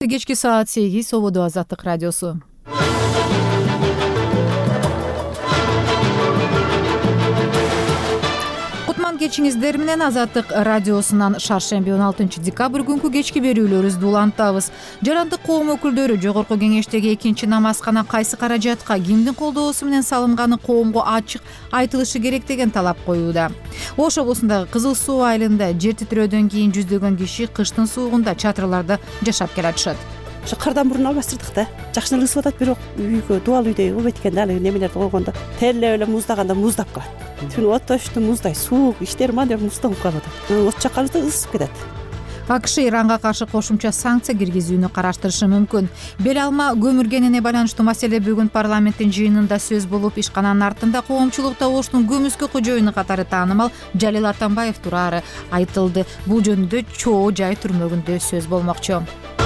кечки саат 8 Ободо Азаттык радиосу. Кутман кечиңиздер менен Азаттык радиосунан шаршемби 16 декабрь күнкү кечки берүүлөрүбүздү улантабыз. Жарандык коом өкүлдөрү Жогорку Кеңештеги экинчи намазкана кайсы каражатка кимдин колдоосу менен салынганы коомго ачык айтылышы керек деген талап коюуда. Ош облусундагы Кызыл Суу айылында жер титирөөдөн кийин жүздөгөн киши кыштын суугунда чатырларда жашап келатышат. Кардан мурун албастырдык да. Жакшыраак ысып атат, бирок үйгө дубал үйдө болбойт экен да, алы немелерди койгондо. Терлеп эле муздаганда муздап калат. Түн оттошту муздай суук, иштерма деп муздап калып атат. От жакканызда ысып кетет. АКШ Иранга каршы кошумча санкция киргизүүнү караштырышы мүмкүн. Бел алма көмүргенине байланыштуу маселе бүгүн парламенттин жыйынында сөз болуп, ишкананын артында коомчулукта Оштун көмүскө кожоюну катары таанымал Жалил Атамбаев турары айтылды. Бул жөнүндө Чоо жай түрмөгүндө сөз болмокчу.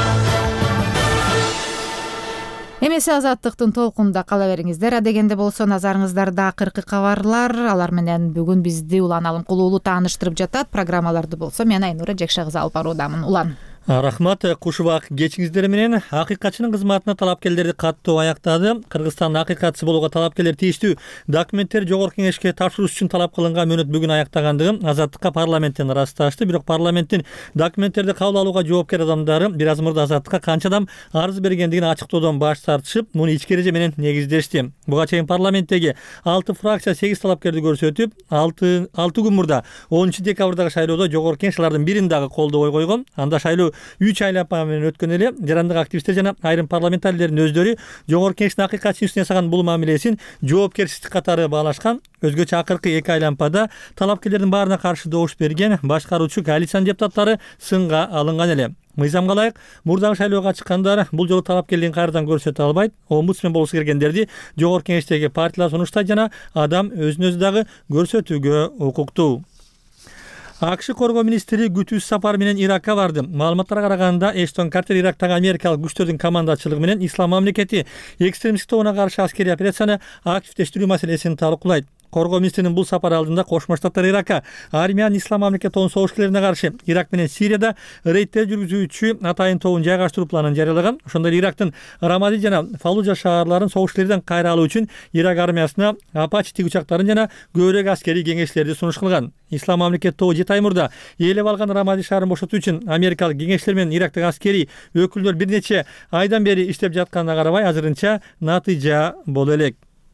Эмесе Азаттыктын толкунда кала бериңиздер. Адегенде болсо назарыңыздарда акыркы кабарлар, алар менен бүгүн бизди Улан Алымкулуулу тааныштырып жатат. Программаларды болсо мен Айнура Жекше кызы алып баруудамын. Улан. Рахмат, кушубак кечиңиздер менен. Акыйкатчынын кызматына талапкерлерди каттоо аяктады. Кыргызстандын акыйкатчысы болууга талапкерлер тийиштүү документтер Жогорку Кеңешке тапшыруу үчүн талап кылынган мөөнөт бүгүн аяктагандыгын Азаттыкка парламенттен ырасташты. Бирок парламенттин документтерди кабыл алууга жоопкер адамдары бир аз мурда Азаттыкка канча адам арыз бергендигин ачыктоодон баш тартышып, муну ички эреже менен негиздешти. Буга чейин парламенттеги 6 фракция 8 талапкерди көрсөтүп, 6 күн мурда 10 декабрдагы шайлоодо Жогорку Кеңеш алардын бирин дагы колдобой койгон. Анда шайлоо 3 айлапа менен өткөн эле. Жарандык активисттер жана айрым парламентарийлердин өздөрү Жогорку Кеңештин акыйкатчы үстүнө жасаган бул мамилесин жоопкерчилик катары баалашкан. Өзгөчө акыркы 2 айлампада талапкерлердин баарына каршы добуш берген башкаруучу коалициянын депутаттары сынга алынган эле. Мыйзамга ылайык мурдагы шайлоого чыккандар бул жолу талапкерлигин кайрадан көрсөтө албайт. Омбудсмен болуусу келгендерди Жогорку Кеңештеги партиялар сунуштайт жана адам өзүн өзү дагы көрсөтүүгө укуктуу. АКШ коргоо министри күтүүсүз сапар менен Иракка барды. Маалыматтарга караганда Эштон Картер Ирактагы америкалык күчтөрдүн командачылыгы менен ислам мамлекети экстремисттик тобуна каршы аскерий операцияны активдештирүү маселесин талкуулайт. Коргоо министринин бул сапары алдында Кошмо Штаттар Иракка армиянын ислам мамлекети тобунун согушкерлерине каршы Ирак менен Сирияда рейдтер жүргүзүүчү атайын тобун жайгаштыруу планын жарыялаган. Ошондой Ирактын Рамади жана Фаллужа шаарларын согушкерлерден кайра алуу үчүн Ирак армиясына Апачи тигүчактарын жана көбүрөөк аскерий кеңештерди сунуш кылган. Ислам мамлекети тобу 7 ай мурда ээлеп алган Рамади шаарын бошотуу үчүн америкалык кеңешчилер менен Ирактагы аскерий өкүлдөр бир нече айдан бери иштеп жатканына карабай азырынча натыйжа боло элек.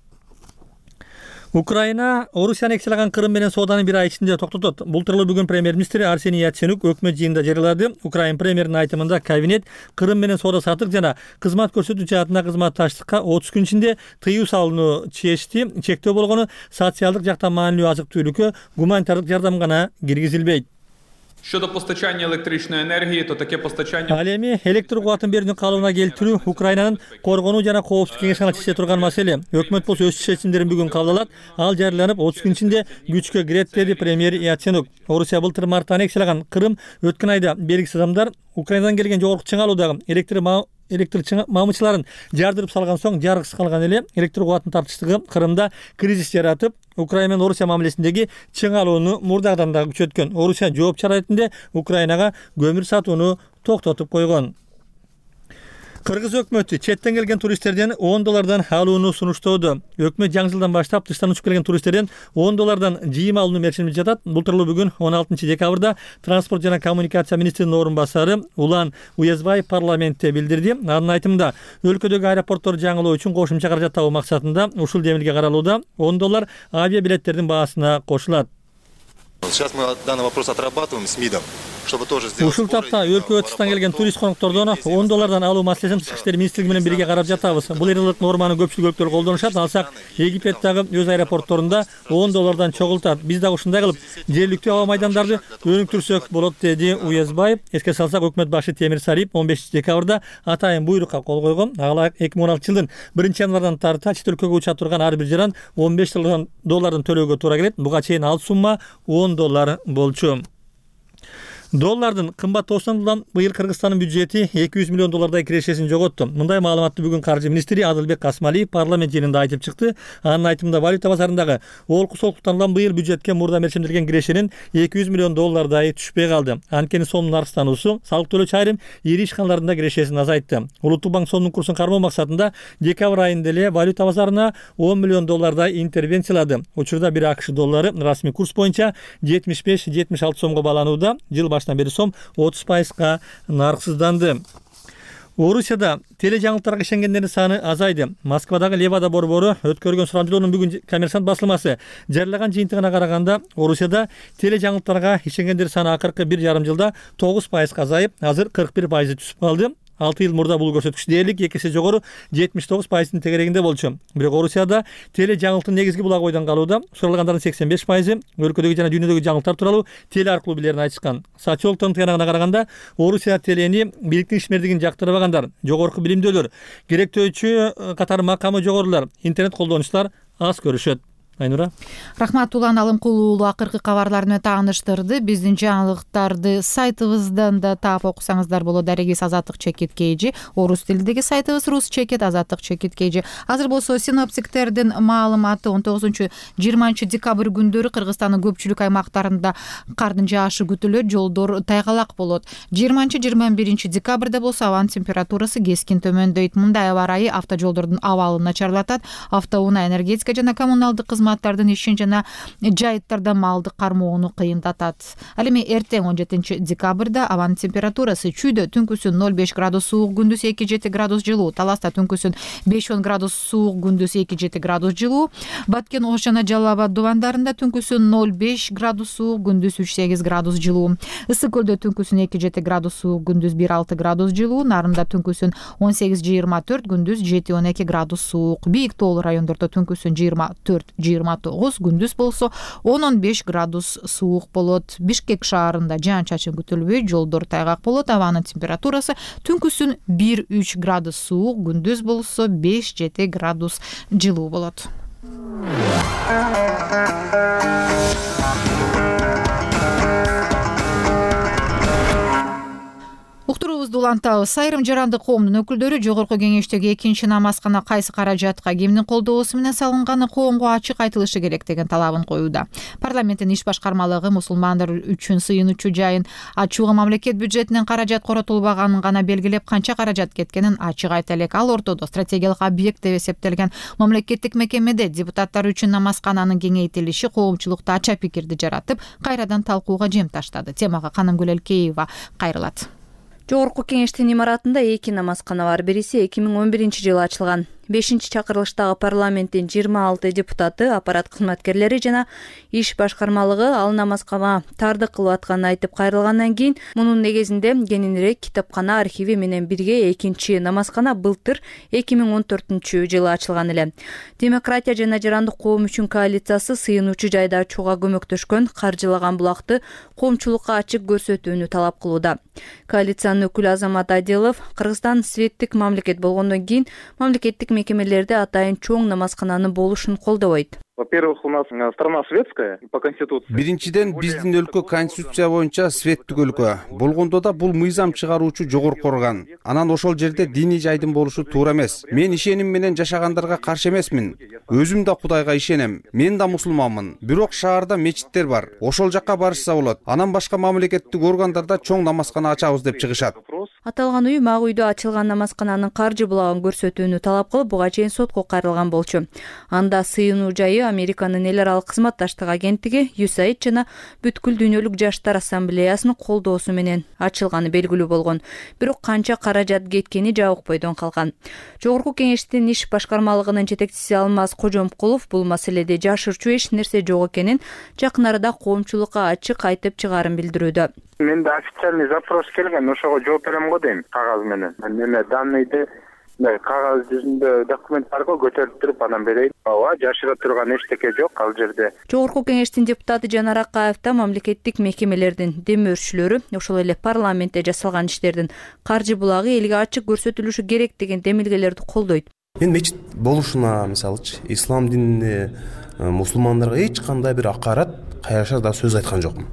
Украина Орусияны экселаган Крым менен сооданы бир ай ичинде токтотот. Бул тууралуу бүгүн премьер-министр Арсений Яценюк өкмөт жыйынында жарыялады. Украин премьеринин айтымында кабинет Крым менен соода сатык жана кызмат көрсөтүү жаатында кызматташтыкка 30 күн ичинде тыюу салууну чечти. Чектөө болгону социалдык жактан маанилүү азык-түлүккө гуманитардык жардам гана киргизилбейт. Щодо постачання електричної енергії, то таке постачання... Ал эми электр кубатын берүүнү калыбына келтирүү Украинанын коргонуу жана коопсуздук кеңешине чече турган маселе. Өкмөт болсо өз чечимдерин бүгүн кабыл алат. Ал жарыяланып 30 күн ичинде күчкө кирет деди премьер Яценюк. Орусия былтыр мартта аннексиялаган Крым өткөн айда белгисиз адамдар Украинадан келген жогорку чыңалуудагы электр мамычыларын жардырып салган соң жаргысыз калган эле. Электр кубатын тартыштыгы Крымда кризис жаратып, Украина менен Орусия мамилесиндеги чыңалууну мурдагыдан дагы күчөткөн. Орусия жооп чара ретинде Украинага көмүр сатууну токтотуп койгон. Кыргыз өкмөтү четтен келген туристтерден $10 алууну сунуштоодо. Өкмөт жаңы жылдан баштап тыштан учуп келген туристтерден $10 жыйым алууну мерчилип жатат. Бул тууралуу бүгүн 16 декабрда транспорт жана коммуникация министринин орун басары Улан Уязбаев парламентте билдирди. Анын айтымында өлкөдөгү аэропортторду жаңылоо үчүн кошумча каражат табуу максатында ушул демилге каралууда $10 авиабилеттердин баасына кошулат. Сейчас мы данный вопрос отрабатываем с МИДом, чтобы тоже сделать. Ушул тапта өлкө тыштан келген турист коноктордон $10 алуу маселесин Тышкы иштер министрлиги менен бирге карап жатабыз. Бул эрилык норманы көпчүлүк өлкөлөр колдонушат. Алсак Египеттагы өз аэропортторунда $10 чогултат. Биз да ушундай кылып жергиликтүү аба майдандарды өнүктүрсөк болот, деди Уязбаев. Эске салсак, өкмөт башы Темир Сариев 15 декабрда атайын буйрукка кол койгон. Ага 2016 жылдын 1-январдан тарта чет өлкөгө уча турган ар бир жаран $15 төлөөгө туура келет. Буга чейин ал сумма $10 болчу. Доллардын кымбаттоосунан быйыл Кыргызстандын бюджети 200 миллион доллардай кирешесин жоготту. Мындай маалыматты бүгүн каржы министри Адылбек Касмалиев парламент жыйынында айтып чыкты. Анын айтымында валюта базарындагы олку-солкуктанылган быйыл бюджетке мурда мерчимделген кирешенин 200 миллион доллардай түшпөй калды. Анткени сомдун арздануусу салык төлөөчү айрым ири ишканалардын да кирешесин азайтты. Улуттук банк сомдун курсун кармоо максатында декабрь айында эле валюта базарына 10 миллион доллардай интервенциялады. Учурда бир АКШ доллары расмий курс боюнча 75-76 сомго бааланууда. Жыл башынан бери сом 30%га нарксызданды. Орусияда тележаңылыктарга ишенгендердин саны азайды. Москвадагы Левада борбору өткөргөн сурамжылоонун бүгүн Коммерсант басылмасы жарылаган жыйынтыгына караганда, Орусияда тележаңылыктарга ишенгендер саны акыркы 1,5 жылда 9%га азайып, азыр 41% түшүп калды. 6 жыл мурда бул көрсөткүч дээрлик 2 эсе жогору 79%-ын тегерегинде болчу. Бирок Орусияда теле жаңылыктын негизги булагы ойдон калууда. Суралгандардын 85% өлкөдөгү жана дүйнөдөгү жаңылыктар тууралуу теле аркылуу билерин айтышкан. Сочиологдун тыянагына караганда, Орусия телени бийликтин ишмердигин жактырбагандар, жогорку билимдүүлөр, керектөөчү катары макамы жогорулар, интернет колдонуучулар аз көрүшөт. Айнура. Рахмат, Улан Алымкулуу уулу акыркы кабарлар менен тааныштырды. Биздин жаңылыктарды сайтыбыздан да таап окусаңыздар болот. Дарегиз Азаттык чекит KG, орус тилиндеги сайтыбыз рус чекит Азаттык чекит KG. Азыр болсо синоптиктердин маалыматы 19-20 декабрь күндөрү Кыргызстандын көпчүлүк аймактарында кардын жаашы күтүлөт, жолдор тайгалак болот. 20-21 декабрда болсо абанын температурасы кескин төмөндөйт. Мындай аба ырайы автожолдордун абалын начарлатат. Автоунаа, энергетика жана коммуналдык кызматтардын ишин жана жайыттарда малды кармоону кыйындатат. Ал эми эртең 17 декабрда абанын температурасы чүйдө түнкүсүн 0,5 градус суук, күндүз 2-7 градус жылуу, Таласта түнкүсүн 5-10 градус суук, күндүз 2-7 градус жылуу, Баткен, Ош жана Жалал Абад дубандарында түнкүсүн 0,5 градус суук, күндүз 3-8 градус жылуу, Ысык көлдө түнкүсүн 2-7 градус суук, күндүз 1-6 градус жылуу, Нарында түнкүсүн 18-24, күндүз 7-12 градус суук, Бийик тоолуу райондордо түнкүсүн 24-29, күндүз болсо 10-15 градус суук болот. Бишкек шаарында жаан-чачын күтүлбөйт, жолдор тайгак болот. Абанын температурасы түнкүсүн 1-3 градус суук, күндүз болсо 5-7 градус жылуу болот. Уктуруубузду улантабыз. Айрым жарандык коомдун өкүлдөрү жогорку кеңештеги экинчи намазкана кайсы каражатка кимдин колдоосу менен салынганы коомго ачык айтылышы керек деген талабын коюуда. Парламенттин иш башкармалыгы мусулмандар үчүн сыйынуучу жайын ачууга мамлекет бюджетинен каражат коротулбаганын гана белгилеп, канча каражат кеткенин ачык айта элек. Ал ортодо стратегиялык объект деп эсептелген мамлекеттик мекемеде депутаттар үчүн намазкананын кеңейтилиши коомчулукта ача пикирди жаратып, кайрадан талкууга жем таштады. Темага Канымгүл Элкеева кайрылат. Жогорку кеңештин имаратында 2 намазкана бар. Бириси 2011 жылы ачылган. 5-чакырылыштагы парламенттин 26 депутаты, аппарат кызматкерлери жана иш башкармалыгы ал намазкана тардык кылып атканын айтып кайрылгандан кийин, мунун негизинде кененирээк китапкана архиви менен бирге экинчи намазкана былтыр 2014 жылы ачылган эле. Демократия жана жарандык коом үчүн коалициясы сыйынуучу жайда ачууга көмөктөшкөн каржылаган булакты коомчулукка ачык көрсөтүүнү талап кылууда. Коалициянын өкүлү Азамат Адилов Кыргызстан светтик мамлекет болгондон кийин мамлекеттик мекемелерде атайын чоң намазкананын болушун колдобойт. Во-первых, у нас страна светская по конституции. Биринчиден, биздин өлкө конституция боюнча светтик өлкө. Болгондо да бул мыйзам чыгаруучу жогорку орган. Анан ошол жерде диний жайдын болушу туура эмес. Мен ишеним менен жашагандарга каршы эмесмин. Өзүм да Кудайга ишенем. Мен да мусулманмын. Бирок шаарда мечиттер бар. Ошол жакка барышса болот. Анан башка мамлекеттик органдарда чоң намазкана ачабыз деп чыгышат. Аталган уюм ак үйдө ачылган намазкананын каржы булагын көрсөтүүнү талап кылып, буга чейин сотко кайрылган болчу. Анда сыйынуу жайы Американын эл аралык кызматташтык агенттиги USAID жана бүткүл дүйнөлүк жаштар ассамблеясынын колдоосу менен ачылганы белгилүү болгон. Бирок канча каражат кеткени жабык бойдон калган. Жогорку кеңештин иш башкармалыгынын жетекчиси Алмаз Кожомкулов бул маселеде жашырчу эч нерсе жок экенин жакын арада коомчулукка ачык айтып чыгаарын билдирүүдө. Менде официальный запрос келген, ошого жооп берем го дейм кагаз менен. Неме данныйды кагаз жүзүндө документтарга көтөрүп туруп анан берейин. Ооба, жашыра турган эчтеке жок ал жерде. Жогорку кеңештин депутаты Жанар Акаев да мамлекеттик мекемелердин демөөрчүлөрү, ошол эле парламентте жасалган иштердин каржы булагы элге ачык көрсөтүлүшү керек деген демилгелерди колдойт. Мен мечит болушуна, мисалычы, ислам динине, мусулмандарга эч кандай бир акарат, кайраша да сөз айткан жокмун.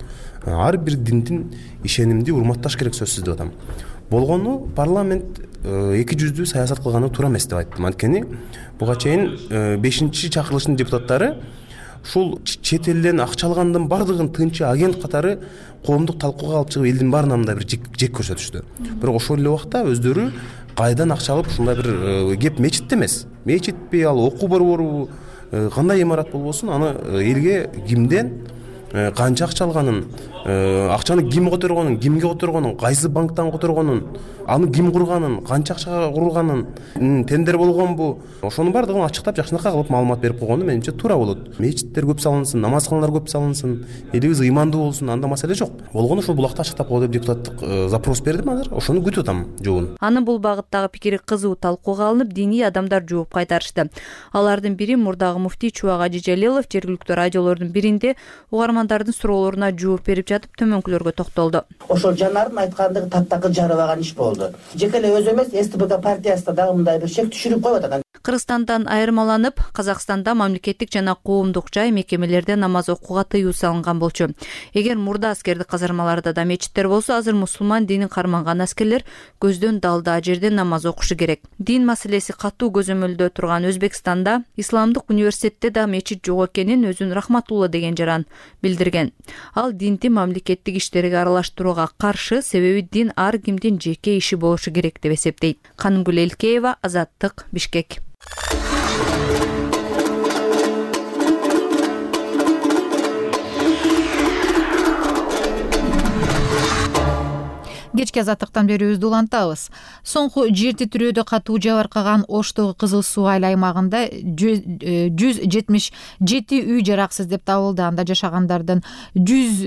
ар бир диндин ишенимди урматташ керек сөзсүз деп атам. Болгону парламент эки жүздүү саясат кылганы туура эмес деп айттым. Анткени буга чейин 5-чи чакырылыштын депутаттары ушул чет элден акча алгандын бардыгын тынчы агент катары коомдук талкууга алып чыгып элдин баарына мындай бир жек көрсөтүштү. Бирок ошол эле убакта өздөрү кайдан акча алып ушундай бир кеп мечитте эмес. Мечитпи, ал окуу борбору, кандай имарат болбосун, аны элге кимден канча акча алганын, акчаны ким которгонун, кимге которгонун, кайсы банктан которгонун, аны ким курганын, канча акчага курулганын, тендер болгонбу, ошонун бардыгын ачыктап жакшынакай кылып маалымат берип койгону менимче туура болот. Мечиттер көп салынсын, намазканалар көп салынсын, элибиз ыймандуу болсун, анда маселе жок. Болгону ушул булакты ачыктап кой деп депутаттык запрос бердим азыр. Ошону күтүп атам жообун. Аны бул багыттагы пикири кызуу талкууга алынып, диний адамдар жооп кайтарышты. Алардын бири мурдагы муфтий Чубак Ажи Жалилов жергиликтүү радиолордун биринде угармандардын суроолоруна жооп берип жатып төмөнкүлөргө токтолду. Ошол жанардын айткандыгы таптакыр жарабаган иш болду. Жеке эле өзү эмес, СТБК партиясында дагы мындай бир шек түшүрүп коюп атат. Кыргызстандан айырмаланып, Казакстанда мамлекеттик жана коомдук жай мекемелерде намаз окууга тыюу салынган болчу. Эгер мурда аскердик казармаларда да мечиттер болсо, азыр мусулман динин карманган аскерлер көздөн далда жерде намаз окушу керек. Дин маселеси катуу көзөмөлдө турган Өзбекстанда Исламдык университетте да мечит жок экенин өзүн Рахматулла деген жаран билдирген. Ал динди мамлекеттик иштерге аралаштырууга каршы, себеби дин ар кимдин жеке иши болушу керек деп эсептейт. Канымгүл Элкеева, Азаттык, Бишкек. Кечки азаттыктан берүүбүздү улантабыз. Соңку жер титирөөдө катуу жабыркаган Оштогу Кызыл Суу айыл аймагында 177 үй жараксыз деп табылды. Анда жашагандардын 110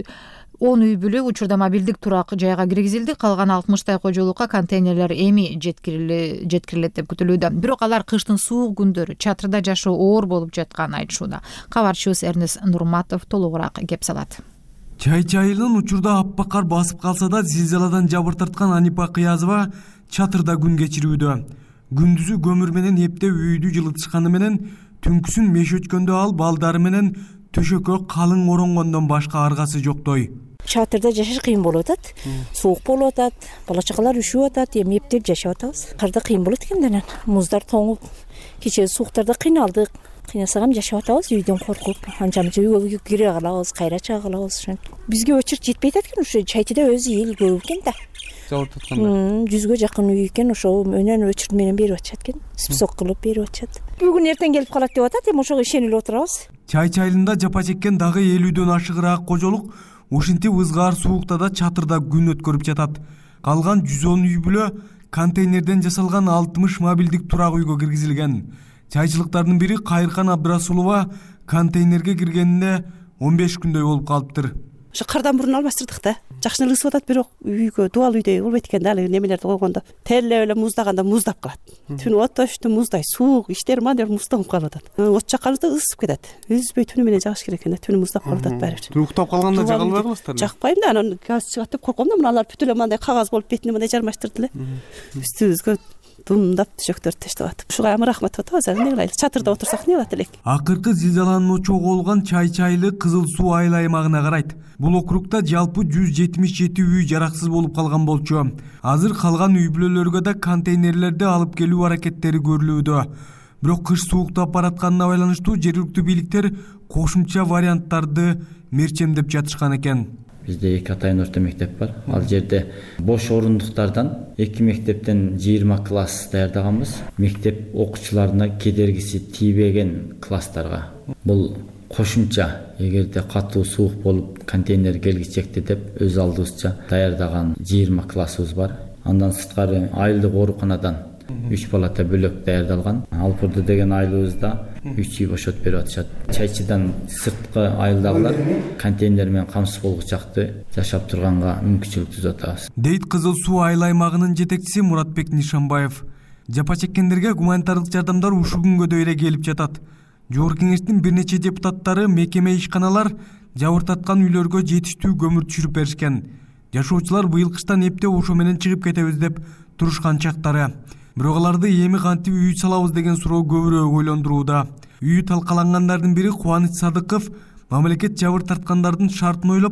үй бүлө учурда мобилдик турак жайга киргизилди. Калган 60 кожолукка контейнерлер эми жеткирилет деп күтүлүүдө. Бирок алар кыштын суук күндөрү чатырда жашоо оор болуп жатканын айтышууда. Кабарчыбыз Эрнес Нурматов толугураак кеп салат. Чай-чайылын учурда аппак кар басып калса да, зилзаладан жабыр тарткан Анипа Кыязова чатырда күн кечирүүдө. Күндүзү көмүр менен эптеп үйдү жылытышканы менен, түнкүсүн меш өчкөндө ал балдары менен төшөккө калың оронгондон башка аргасы жоктой. Чатырда жашаш кыйын болуп атат. Суук болуп атат, бала чакалар үшүп атат, эми эптеп жашап атабыз. Карда кыйын болот экен, муздар тоңуп, кечээ сууктарда кыйналдык. Кыйнасагам жашап атабыз, үйдөн коркуп, анча-мынча үйгө кире калабыз, кайра чыга калабыз. Бизге очерт жетпей атат экен, ушу Чайтыда өзү эл көп экен да. Жабыр татканда. 100гө жакын үй экен, ошол менен очерт менен берип атышат экен. Список кылып берип атышат. Бүгүн эртең келип калат деп атат, эми ошого ишенип отурабыз. Чай-чайылында жапа чеккен дагы 50дөн ашыгыраак кожолук ушинтип ызгаар суукта да чатырда күн өткөрүп жатат. Калган 110 үй бүлө контейнерден жасалган 60 мобилдик турак үйгө киргизилген. Чайчылыктардын бири Кайыркан Абдрасулова контейнерге киргенине 15 күндөй болуп калыптыр. Ошо кардан мурун алмаштырдык да. Жакшына ысып атат, бирок үйгө дубал үйдөй болбойт экен да, ал немелерди койгондо. Терлеп эле муздаганда муздап калат. Түнү отошту муздай суук, иштер мадер муздап калып атат. От жакканыбызда ысып кетет. Үзбөй түнү менен жагыш керек экен да, түнү муздап калып атат баары бир. Уктап калганда жага албай каласыздар. Жакпайм да, анан газ чыгат деп корком да, муналар бүт эле мындай кагаз болуп бетине мындай жармаштырды эле. Үстүбүзгө думдап төшөктөрдү таштап атып. Ушуга рахмат атабыз, эмне кылайлы? Чатырда отурсак эмне болот элек? Акыркы зилзалануучу болгон Чай-чайылы Кызыл Суу айыл аймагына карайт. Бул округда жалпы 177 үй жараксыз болуп калган болчу. Азыр калган үй бүлөлөргө да контейнерлерди алып келүү аракеттери көрүлүүдө. Бирок кыш сууктап баратканына байланыштуу жергиликтүү бийликтер кошумча варианттарды мерчемдеп жатышкан экен. Bizde 2 атайын орто мектеп бар. Ал жерде бош орундуктардан 2 мектептен 20 класс даярдаганбыз. Мектеп окуучуларына кедергиси тийбеген класстарга. Бул кошумча, эгерде катуу суук болуп контейнер келгичекти деп өз алдыбызча даярдаган 20 классыбыз бар. Андан сырткары айылдык ооруканадан 3 палата бөлөк даярдалган. Алпурду деген айылыбызда 3 үй бошотуп берип атышат. Чайчыдан сырткы айылдагылар контейнер менен камсыз болгучакты жашап турганга мүмкүнчүлүк түзүп атабыз. Дейт Кызыл Суу айыл аймагынын жетекчиси Муратбек Нишанбаев. Жапа чеккендерге гуманитардык жардамдар ушул күнгө эле келип жатат. Жогорку кеңештин бир нече депутаттары мекеме ишканалар жабыр таткан үйлөргө жетиштүү көмүр түшүрүп беришкен. Жашоочулар быйыл кыштан эптеп ошо менен чыгып кетебиз деп турушкан чактары. Бирок аларды эми кантип үй салабыз деген суроо көбүрөөк ойлондурууда. Үйү талкалангандардын бири Кубаныч Садыков мамлекет жабыр тарткандардын шартын ойлоп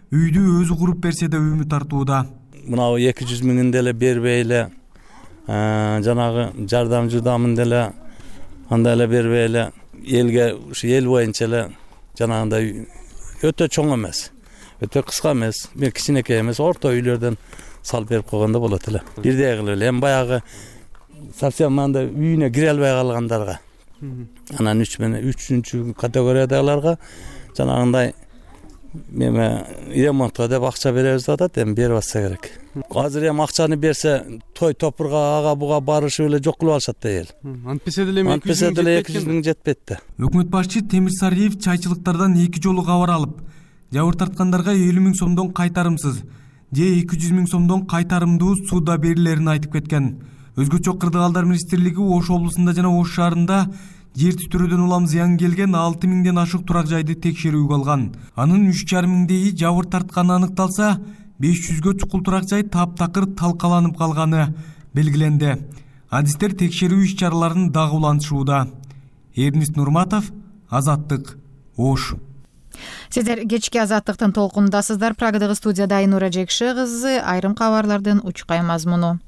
үйдү өзү куруп берсе деп үмүт артууда. Мынау 200 миңин деле бербей эле, жанагы жардамчыдамын деле анда эле бербей эле элге ушу эл боюнча эле жанагындай өтө чоң эмес, өтө кыска эмес, кичинекей эмес, орто үйлөрдөн салып берип койгондо болот эле. Бирдей кылып эле. Эми баягы совсем мында үйүнө кире албай калгандарга, анан 3-үнчү категориядагыларга жанагындай ремонтко деп акча беребиз деп атат, эми берип атса керек. Азыр эми акчаны берсе той топурга ага буга барышып эле жок кылып алышат да эл. Антпесе деле 200 миң жетпейт да. Өкмөт башчы Темир Сариев чайчылыктардан 2 жолу кабар алып, жабыр тарткандарга 50 миң сомдон кайтарымсыз же 200 миң сомдон кайтарымдуу сууда берилерин айтып кеткен. Өзгөчө Кырдаалдар министрлиги Ош облусунда жана Ош шаарында жер түтүрүүдөн улам зыян келген 6 миңден ашык турак жайды текшерүүгө алган. Анын 3,5 миңдейи жабыр тартканы аныкталса, 500гө чукул турак жай таптакыр талкаланып калганы белгиленди. Адистер текшерүү иш-чараларын дагы улантышууда. Эрнис Нурматов, Азаттык, Ош. Сиздер кечки Азаттыктын толкунундасыздар. Прагадагы студияда Айнура Жекши кызы, айрым кабарлардын учкай мазмуну.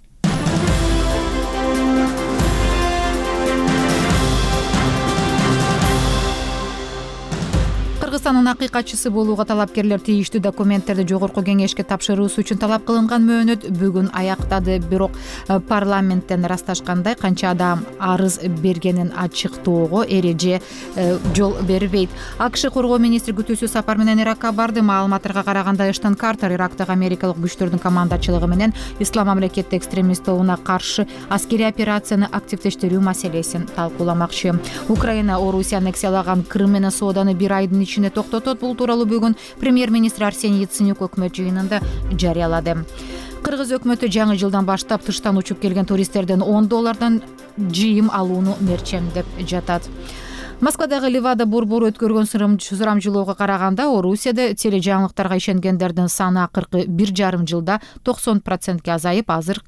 Кыргызстандын акыйкатчысы болууга талапкерлер тийиштүү документтерди жогорку кеңешке тапшыруусу үчүн талап кылынган мөөнөт бүгүн аяктады. Бирок парламенттен ырасташкандай канча адам арыз бергенин ачыктоого эреже жол бербейт. АКШ коргоо министри күтүүсүз сапар менен Иракка барды. Маалыматтарга караганда Эштон Картер Ирактагы америкалык күчтөрдүн командачылыгы менен ислам мамлекети экстремист тобуна каршы аскерий операцияны активдештирүү маселесин талкууламакчы. Украина Орусия аннексиялаган Крым менен сооданы 1 айдын ичинде токтотот. Бул тууралуу бүгүн премьер-министр Арсений Яценюк өкмөт жыйынында жарыялады. Кыргыз өкмөтү жаңы жылдан баштап тыштан учуп келген туристтерден $10 жыйым алууну мерчемдеп жатат. Москвадагы Ливада борбор өткөргөн сурамжылоого караганда Орусияда тележаңылыктарга ишенгендердин саны акыркы 1,5 жылда 90%ке азайып, азыр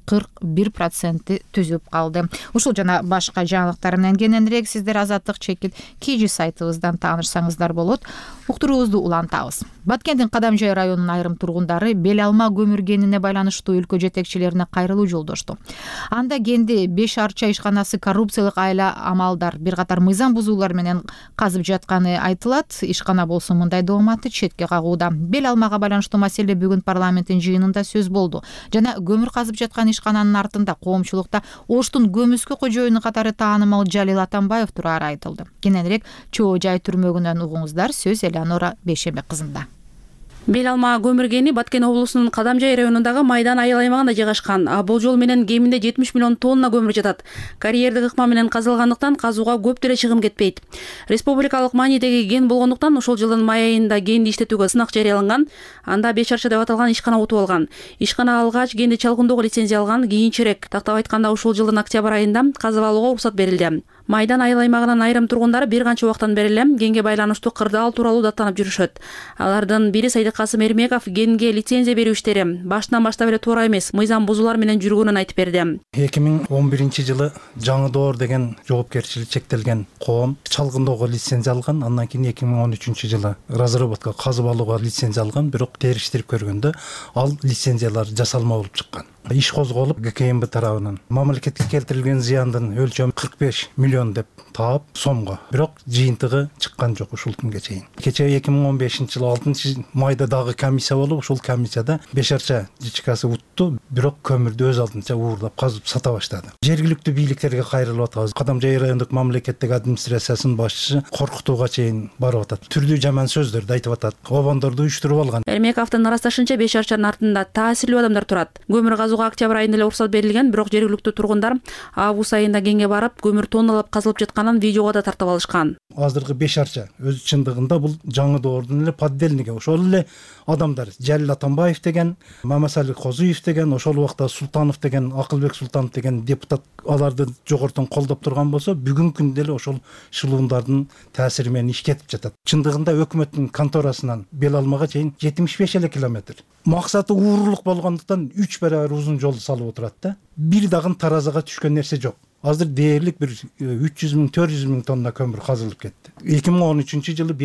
41% түзүп калды. Ушул жана башка жаңылыктар менен кененирээк сиздер Азаттык чекит KG сайтыбыздан таанышсаңыздар болот. Уктуруубузду улантабыз. Баткендин Кадамжай районунун айрым тургундары бел алма көмүргенине байланыштуу өлкө жетекчилерине кайрылуу жолдошту. Анда кенди 5 арча ишканасы коррупциялык айла амалдар, бир катар мыйзам бузуулар менен казып жатканы айтылат. Ишкана болсо мындай дооматты четке кагууда. Бел алмага байланыштуу маселе бүгүн парламенттин жыйынында сөз болду. Жана көмүр казып жаткан ишкананын артында коомчулукта Оштун көмүскө кожоюну катары таанымал Жалил Атамбаев турары айтылды. Кененирээк Чоо жай түрмөгүнөн угуңуздар. Сөз Элеонора Бейшембек кызында. Бел алма көмүргени Баткен облусунун Кадамжай районундагы Майдан айыл аймагында жайгашкан. Бул жол менен кеминде 70 миллион тонна көмүр жатат. Карьердик ыкма менен казылгандыктан казууга көп деле чыгым кетпейт. Республикалык маанидеги кен болгондуктан ошол жылдын май айында кенди иштетүүгө сынак жарыяланган. Анда 5 арча деп аталган ишкана утуп алган. Ишкана алгач кенди чалгындоого лицензия алган. Кийинчерээк, тактап айтканда, ушул жылдын октябрь айында казып алууга уруксат берилди. Майдан айыл аймагынын айрым тургундары бир канча убактан бери эле кенге байланыштуу кырдаал тууралуу даттанып жүрүшөт. Алардын бири Сайдык Касым Эрмеков кенге лицензия берүү иштери башынан баштап эле туура эмес, мыйзам бузуулар менен жүргөнүн айтып берди. 2011-жылы Жаңы Доор деген жоопкерчилиги чектелген коом чалгындоого лицензия алган. Андан кийин 2013-жылы разработка казып алууга лицензия алган, бирок териштирип көргөндө ал лицензиялар жасалма болуп чыккан. Иш козголуп ГКМБ тарабынан мамлекетке келтирилген зыяндын өлчөмү 45 миллион деп таап сомго, бирок жыйынтыгы чыккан жок ушул күнгө чейин. Кечээ 2015-жылы 6-майда дагы комиссия болуп, ушул комиссияда 5 арча жичкасы утту, бирок көмүрдү өз алдынча уурдап казып сата баштады. Жергиликтүү бийликтерге кайрылып атабыз. Кадамжай райондук мамлекеттик администрациясынын башчысы коркутууга чейин барып атат. Түрдүү жаман сөздөрдү айтып атат. Обондорду уюштуруп алган. Эрмековдун ырасташынча 5 арчанын артында таасирлүү адамдар турат. Көмүр казууга октябрь айында эле уруксат берилген, бирок жергиликтүү тургундар август айында кенге барып көмүр тонналап казылып жатканын видеого да тартып алышкан. Азыркы 5 арча өз чындыгында бул Жаңы Доордун эле поддельниги. Ошол эле адамдар Жалил Атамбаев деген, Мамасали Козуев деген, ошол убакта Султанов деген, Акылбек Султанов деген депутат аларды жогортон колдоп турган болсо, бүгүнкү күндө эле ошол шылуундардын таасири менен иш кетип жатат. Чындыгында өкмөттүн конторасынан Бел алмага чейин 75 эле километр. Максаты уурулук болгондуктан 3 барабар узун жол салып отурат да. Бир дагы таразага түшкөн нерсе жок. азыр дээрлик бир 300 миң 400 миң тонна көмүр казылып кетти. 2013 жылы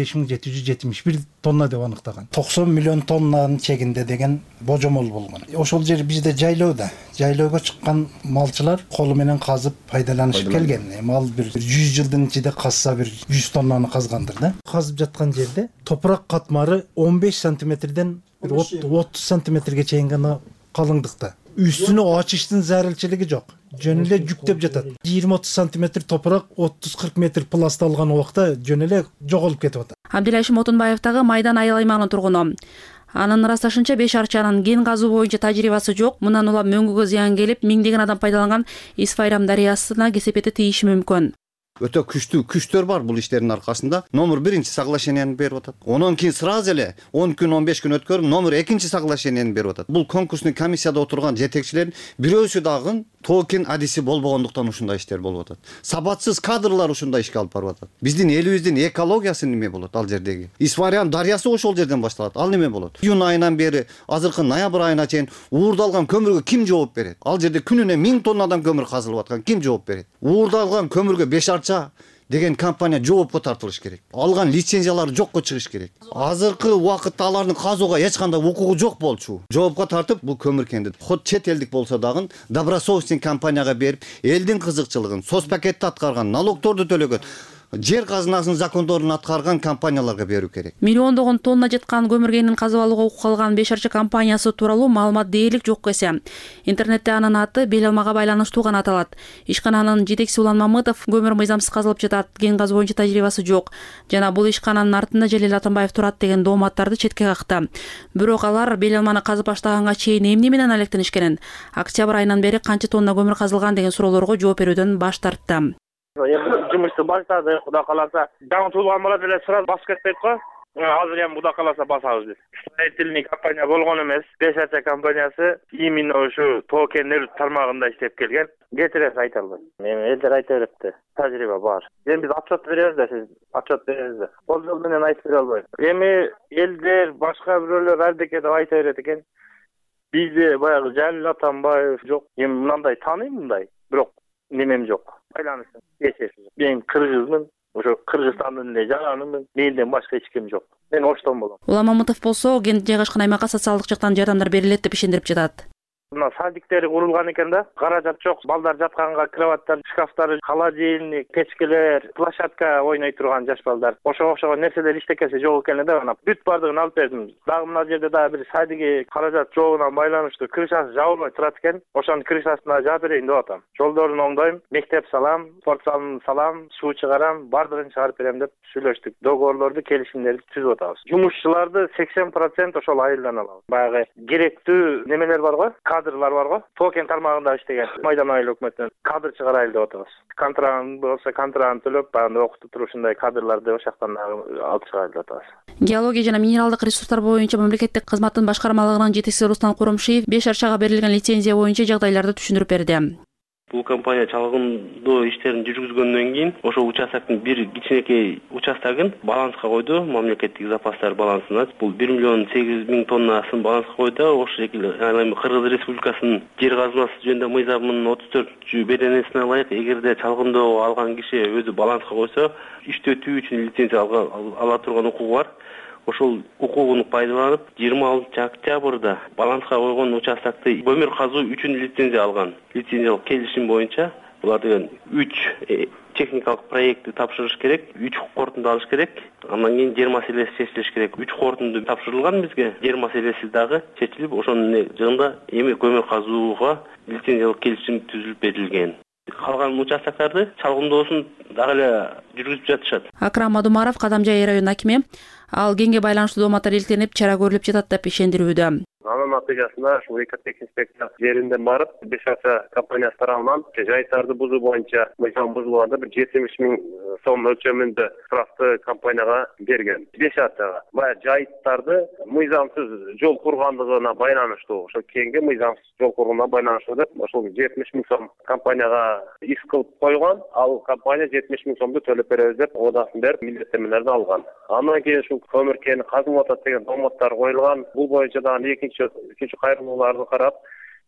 5771 тонна деп аныктаган. 90 миллион тоннанын чегинде деген божомол болгон. Ошол жер бизде жайлоодо. Жайлоого чыккан малчылар колу менен казып пайдаланышып келген. Ал бир 100 жылдын ичинде казса бир 100 тоннаны казгандыр да. Казып жаткан жерде топурак катмары 15 сантиметрден 30 сантиметрге чейин гана калыңдыкта. Üstünü açıştın zararçılığı yok. Jönele yüktep жатат. 20-30 сантиметр топурак, 30-40 метр пласт алган убакта жөнеле жоголуп кетип атат. Абдилашим Отунбаевдагы Майдан айыл аймагынын тургуну. Анын ырасташынча 5 арчанын ген казуу боюнча тажрыйбасы жок. Мындан улам мөңгүгө зыян келип, миңдеген адам пайдаланган Исфайрам дарыясына кесепети тийиши мүмкүн. Өтө күчтүү күчтөр бар бул иштердин аркасында. Номер 1 соглашенияны берип атат. Онон кийин сразу эле 10 күн 15 күн өткөрүп номер 2 соглашенияны берип атат. Бул конкурсный комиссияда отурган жетекчилердин бирөөсү дагы токен адиси болбогондуктан ушундай иштер болуп атат. Сабатсыз кадрлар ушундай ишке алып барып атат. Биздин элибиздин экологиясы неме болот ал жердеги? Исфарян дарыясы ошол жерден башталат. Ал неме болот? Июнь айынан бери азыркы ноябрь айына чейин уурдалган көмүргө ким жооп берет? Ал жерде күнүнө 1000 тоннадан көмүр казылып аткан ким жооп берет? Уурдалган көмүргө 5 арча деген компания жоопко тартылыш керек. Алган лицензиялары жокко чыгыш керек. Азыркы убакытта алардын казууга эч кандай укугу жок болчу. Жоопко тартып бул көмүркенди ход чет элдик болсо дагы добросовестный компанияга берип, элдин кызыкчылыгын, соцпакетти аткарган, налогторду төлөгөн, жер казынасынын закондорун аткарган компанияларга берүү керек. Миллиондогон тонна жаткан көмүргенин казып алууга укук алган 5 арча компаниясы тууралуу маалымат дээрлик жок эсе. Интернетте анын аты бел алмага байланыштуу гана аталат. Ишкананын жетекчиси Улан Мамытов көмүр мыйзамсыз казылып жатат, ген казуу боюнча тажрыйбасы жок. Жана бул ишкананын артында Жалил Атамбаев турат деген дооматтарды четке какты. Бирок алар бел алманы казып баштаганга чейин эмне менен алектенишкенин, октябрь айынан бери канча тонна көмүр казылган деген суроолорго жооп берүүдөн баш тартты. Жұмысты баштады, Кудай кааласа. Жаңы туулган бала деле сразу басып кетпейт го. Азыр эми Кудай кааласа басабыз биз. Строительный компания болгон эмес. 5 арча компаниясы именно ушу токендер тармагында иштеп келген. Кетирес айта албайм. Эми элдер айта берипти. Тажрыйба бар. Эми биз отчет беребиз да, сиз отчет беребиз да. Бул жол менен айтып бере албайм. Эми элдер башка бирөөлөр ардеке деп айта берет экен. Бизде баягы Жалил Атамбаев жок. Эми мындай тааныйм мындай. Бирок немем жок. Байланыштын эчеси. Мен кыргызмын. Ошо Кыргызстандын эле жаранымын. Менден башка эч ким жок. Мен оштон болом. Улан Мамытов болсо ген жайгашкан аймакка социалдык жактан жардамдар берилет деп ишендирип жатат. Мына садиктери курулган экен да. Каражат жок. Балдар жатканга кроваттар, шкафтар, холодильник, печкелер, площадка ойной турган жаш балдар. Ошого окшогон нерселер иштекеси жок экен да. Ана бүт бардыгын алып бердим. Дагы мына жерде дагы бир садиги каражат жогуна байланыштуу крышасы жабылбай турат экен. Ошонун крышасына жаап берейин деп атам. Жолдорун оңдойм, мектеп салам, спорт залын салам, суу чыгарам, бардыгын чыгарып берем деп сүйлөштүк. Договорлорду, келишимдерди түзүп атабыз. Жумушчуларды 80% ошол айылдан алабыз. Баягы керектүү немелер бар го? Кадрлар бар го. Токен тармагында иштеген Майдан айыл өкмөтүнөн кадр чыгарайлы деп атабыз. Контракт болсо контрактын төлөп, баягы окутуп турушундай кадрларды ошол жактан алып чыгарайлы деп атабыз. Геология жана минералдык ресурстар боюнча мамлекеттик кызматтын башкармалыгынын жетекчиси Руслан Куромшиев 5 арчага берилген лицензия боюнча жагдайларды түшүндүрүп берди. Бул компания чалгындоо иштерин жүргүзгөндөн кийин ошол участоктун бир кичинекей участогун баланска койду, мамлекеттик запастар балансына. Бул 1 миллион 800 миң тоннасын баланска койду. Ошол шекилде Кыргыз Республикасынын жер казмасы жөнүндө мыйзамынын 34 беренесине ылайык, эгерде чалгындоо алган киши өзү баланска койсо, иштетүү үчүн лицензия ала турган укугу бар. Ошол укугун пайдаланып 26 октябрда баланска койгон участокты көмүр казуу үчүн лицензия алган. Лицензиялык келишим боюнча булар деген 3 техникалык проектти тапшырыш керек, 3 корутунду алыш керек. Андан кийин жер маселеси чечилиш керек. 3 корутунду тапшырылган бизге. Жер маселеси дагы чечилип, ошонун жыгында эми көмүр казууга лицензиялык келишим түзүлүп берилген. Калган участоктарды чалгындоосун дагы эле жүргүзүп жатышат. Акрам Мадумаров Кадамжай районунун акими ал генге байланыштуу дооматтар илтенип, чара көрүлүп жатат деп ишендирүүдө. Анын натыйжасында ушул экотех инспекция жеринден барып, 5 арча компаниясы тарабынан жайыттарды бузуу боюнча мыйзам бузулганда бир 70 миң сом өлчөмүндө штрафты компанияга берген. 5 арчага. Баягы жайыттарды мыйзамсыз жол кургандыгына байланыштуу, ошо кеңге мыйзамсыз жол курганына байланыштуу деп, ошол 70 миң сом компанияга иск кылып койгон. Ал компания 70 миң сомду төлөп беребиз деп одасын берип, милдеттенмелерди алган. Андан кийин ушул көмүркени казып атат деген дооматтар коюлган. Бул боюнча дагы экинчи кайрылууларды карап,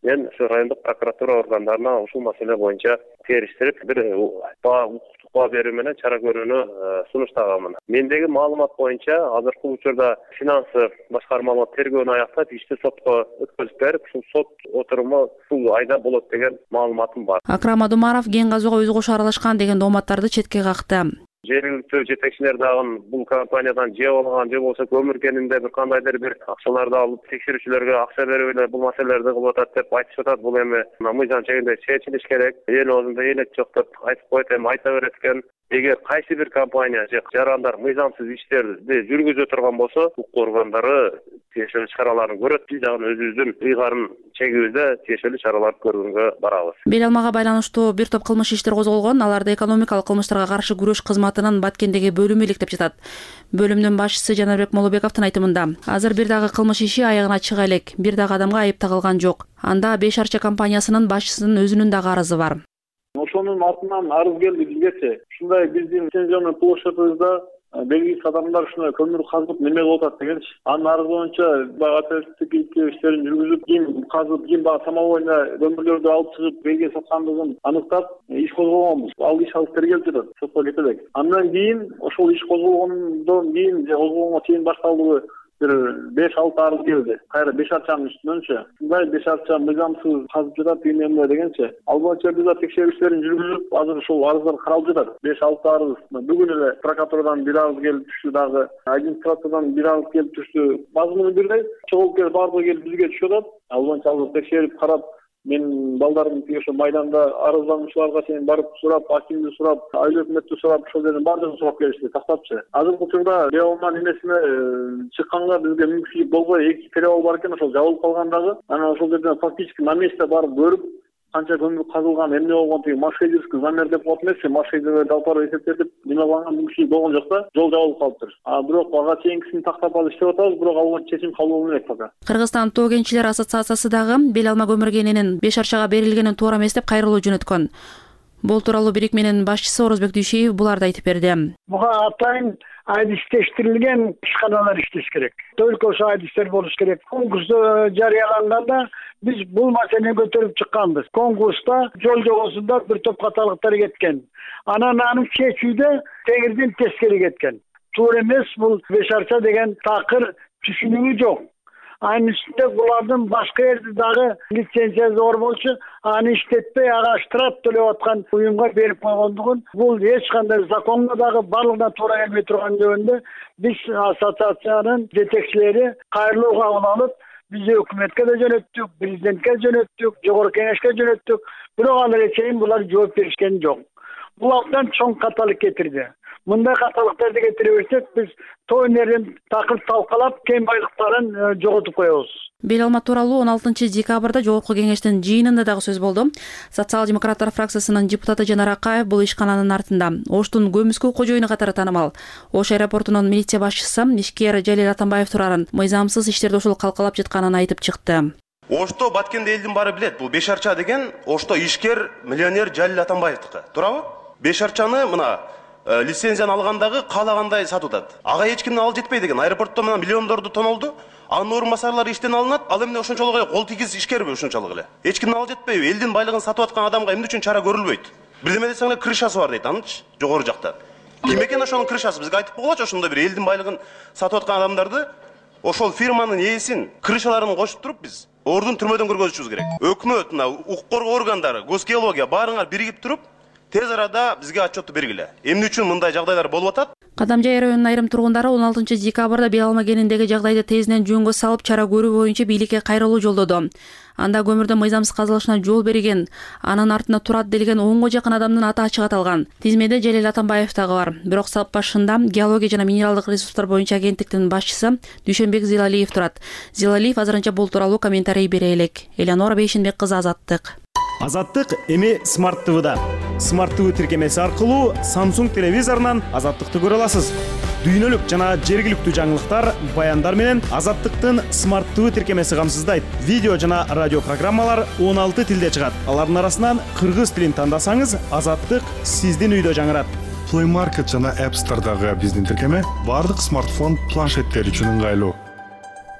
мен ушу райондук прокуратура органдарына ушул маселе боюнча териштирип бир укуктук баа берүү менен чара көрүүнү сунуштаганмын. Мендеги маалымат боюнча азыркы учурда финансы башкармалык тергөөнү аяктап, ишти сотко өткөзүп берип, ушул сот отуруму ушул айда болот деген маалыматым бар. Акрам Адумаров ген газууга өз кошу аралашкан деген дооматтарды четке какты. Жергиликтүү жетекчилер дагы бул компаниядан жеп алган же болбосо көмүр кенинде бир кандайдыр бир акчаларды алып текшерүүчүлөргө акча берип эле бул маселелерди кылып атат деп айтышып атат. Бул эми мыйзам чегинде чечилиш керек. Эл оозунда элек жок деп айтып коет, эми айта берет экен. Эгер кайсы бир компания же жарандар мыйзамсыз иштерди жүргүзө турган болсо, укук органдары тиешелүү чараларын көрөт. Биз дагы өзүбүздүн ыйгарын чегибизде тиешелүү чараларды көргөнгө барабыз. Бел алмага байланыштуу бир топ кылмыш иштер козголгон. Аларды экономикалык кылмыштарга каршы күрөш кызматынын Баткендеги бөлүмү иликтеп жатат. Бөлүмдүн башчысы Жанарбек Молобековдун айтымында, азыр бир дагы кылмыш иши аягына чыга элек. Бир дагы адамга айып тагылган жок. Анда 5 арча компаниясынын башчысынын өзүнүн дагы арызы бар. Ошонун артынан арыз келди бизгечи. Ушундай биздин лицензионный площадыбызда белгисиз адамдар ушундай көмүр казып неме кылып атат дегенчи. Анын арызы боюнча баягы оперативдик иштерин жүргүзүп, ким казып, ким баягы самовойно көмүрлөрдү алып чыгып элге саткандыгын аныктап иш козгогонбуз. Ал иш алып тергелип жатат, сотко кете элек. Андан кийин ошол иш козголгондон кийин же козголгонго чейин башталдыгы бир 5-6 арыз келди. Кайра 5 арчанын үстүнөнчү. Мындай 5 арча мыйзамсыз казып жатат эмне дегенчи. Ал боюнча биз текшерүү иштерин жүргүзүп, азыр ушул арыздар каралып жатат. 5-6 арыз. Бүгүн эле прокуратурадан бир арыз келип түштү дагы. Администрациядан бир арыз келип түштү. Мазмуну бирдей. Чогулуп келип баардыгы келип бизге түшүп атат. Ал боюнча алып текшерип карап, мен балдарым тиги ошо майданда арыздануучуларга чейин барып сурап, акимди сурап, айыл өкмөттү сурап, ошол жерден баардыгын сурап келишти, тактапчы. Азыркы учурда Беалма немесине чыкканга бизге мүмкүнчүлүк болбой, 2 перевал бар экен, ошол жабылып калгандагы. Анан ошол жерден фактически на месте барып көрүп, канча көмүр казылган, эмне болгон тиги маршрутский замер деп коет эмеспи, маршрутты алып барып эсептетип, неме кылган мүмкүнчүлүк болгон жок да, жол жабылып калыптыр. Бирок ага чейинкисин тактап алып иштеп атабыз, бирок ал боюнча чечим кабыл болбой элек пока. Кыргызстан тоо кенчилер ассоциациясы дагы бел алма көмүр кенинин 5 арчага берилгенин туура эмес деп кайрылуу жөнөткөн. Бул тууралуу бирикменин башчысы Орозбек Дүйшеев буларды айтып берди. Буга атайын айдиштештирилген ишканалар иштеш керек. Только ошо айдиштер болуш керек. Конкурс жарыяланганда биз бул маселени көтөрүп чыкканбыз. Конкурста жол жобосунда бир топ каталыктар кеткен. Анан аны чечүүдө тегирдин тескери кеткен. Туура эмес, бул 5 арча деген такыр түшүнүгү жок. Анын үстүндө булардын башка жерде дагы лицензиясы бар болчу, аны иштетпей ага штраф төлөп аткан уюмга берип койгондугун, бул эч кандай законго дагы барлыгына туура келбей турган жөнүндө биз ассоциациянын жетекчилери кайрылуу кабыл алып, биз өкмөткө да жөнөттүк, президентке жөнөттүк, жогорку кеңешке жөнөттүк, бирок аларга чейин булар жооп беришкен жок. Бул абдан чоң каталык кетирди. Мындай каталыктарды кетире берсек, биз тоо өнөрүн такыр талкалап, кен байлыктарын жоготуп коебуз. Бел алма тууралуу 16 декабрда жогорку кеңештин жыйынында дагы сөз болду. Социал-демократтар фракциясынын депутаты Жанар Акаев бул ишкананын артында. Оштун көмүскө кожоюну катары таанымал. Ош аэропортунун милиция башчысы ишкер Жалил Атамбаев турарын мыйзамсыз иштерди ушул калкалап жатканын айтып чыкты. Ошто Баткенде элдин баары билет. Бул 5 арча деген Ошто ишкер миллионер Жалил Атамбаевдики. Туурабы? 5 арчаны мына лицензияны алгандагы каалагандай сатып атат. Ага эч кимдин ал жетпей деген. Аэропортто мына миллиондорду тонолду. Анын орун басарлары иштен алынат. Ал эмне ошончолук кол тийгиз ишкерби ошончолук эле. Эч кимдин ал жетпейби? Элдин байлыгын сатып аткан адамга эмне үчүн чара көрүлбөйт? Бирдеме десең эле крышасы бар дейт, анычы, жогору жакта. Ким экен ошонун крышасы? Бизге айтып койгулачы, ошондой бир элдин байлыгын сатып аткан адамдарды, ошол фирманын ээсин, крышаларын кошуп туруп биз ордун түрмөдөн көргөзүшүбүз керек. Өкмөт, мына укук коргоо органдары, госгеология баарыңар биригип туруп тез арада бизге отчетту бергиле. Эмне үчүн мындай жагдайлар болуп атат? Кадамжай районунун айрым тургундары 16 декабрда бел алма кениндеги жагдайды тезинен жөнгө салып чара көрүү боюнча бийликке кайрылуу жолдоду. Анда көмүрдүн мыйзамсыз казылышына жол берген, анын артында турат делген 10го жакын адамдын аты ачык аталган. Тизмеде Жалил Атамбаев дагы бар. Бирок сап башында геология жана минералдык ресурстар боюнча агенттиктин башчысы Дүйшөнбек Зилалиев турат. Зилалиев азырынча бул тууралуу комментарий бере элек. Элеонора Бейшенбек кызы, Азаттык. Азаттык эми Smart TV'да. Smart TV тиркемеси аркылуу Samsung телевизорунан Азаттыкты көрө аласыз. Дүйнөлүк жана жергиликтүү жаңылыктар, баяндар менен Азаттыктын Smart TV тиркемеси камсыздайт. Видео жана радио программалар 16 тилде чыгат. Алардын арасынан кыргыз тилин тандасаңыз, Азаттык сиздин үйдө жаңырат. Play Market жана App Store'дагы биздин тиркеме бардык смартфон, планшеттер үчүн ыңгайлуу.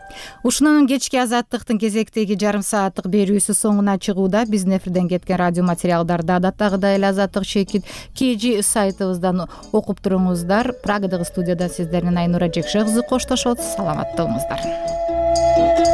Ушунун кечки азаттыктын кезектеги жарым сааттык берүүсү соңуна чыгууда. Биздин эфирден кеткен радио материалдарды адаттагыдай эле Азаттык Шекит KG сайтыбыздан окуп туруңуздар. Прагадагы студияда сиздер менен Айнура Жекше кызы коштошот. Саламатта болуңуздар.